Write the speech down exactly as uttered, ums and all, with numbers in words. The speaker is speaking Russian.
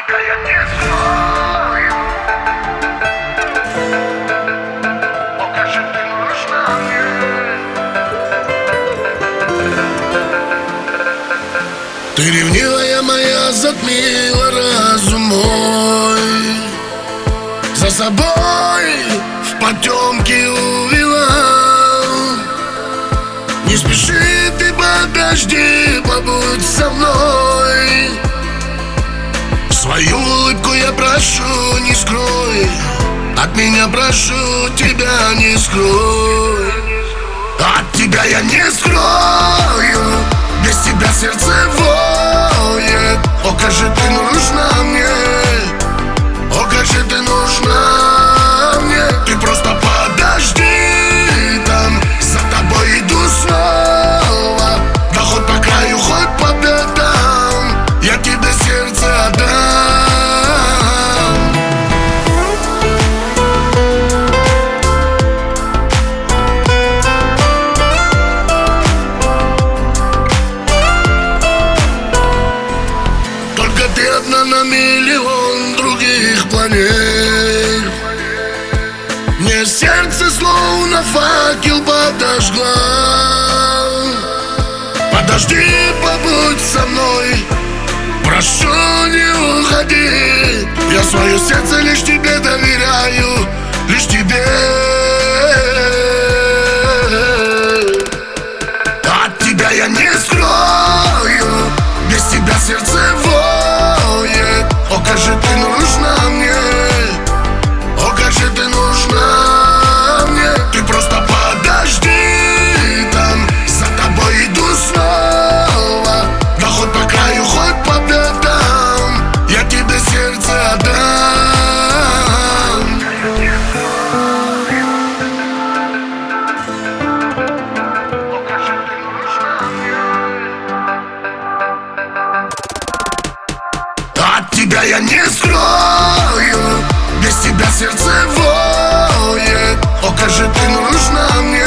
тебя я не скрою. Покажи, ты нужна мне. Ты ревнивая моя, затмила разум мой, за собой в потемки увела. Не спеши, ты подожди, побудь со мной. Свою улыбку я прошу, не скрой. От меня прошу, тебя не скрой. От тебя я не скрою. Без тебя сердце воет. О, кажи, ты нужна мне. О, кажи, ты нужна мне. Ты просто подожди там, за тобой иду снова. Да хоть по краю, хоть по бедам, я тебе сердце отдам. Только ты одна на миллион других планет. Мне сердце словно факел подожгла. Подожди, побудь со мной, прошу, не уходи. Я свое сердце лишь тебе доверяю, лишь тебе. От тебя я не скрою. Без тебя сердце воет. О, кажи, ты нужна мне. О, кажи, ты нужна мне. Ты просто подожди там, за тобой иду снова. Да хоть по краю, хоть по бедам, я тебе сердце отдам. От тебя я не скрою. Без тебя сердце воет. О, кажи, ты нужна мне.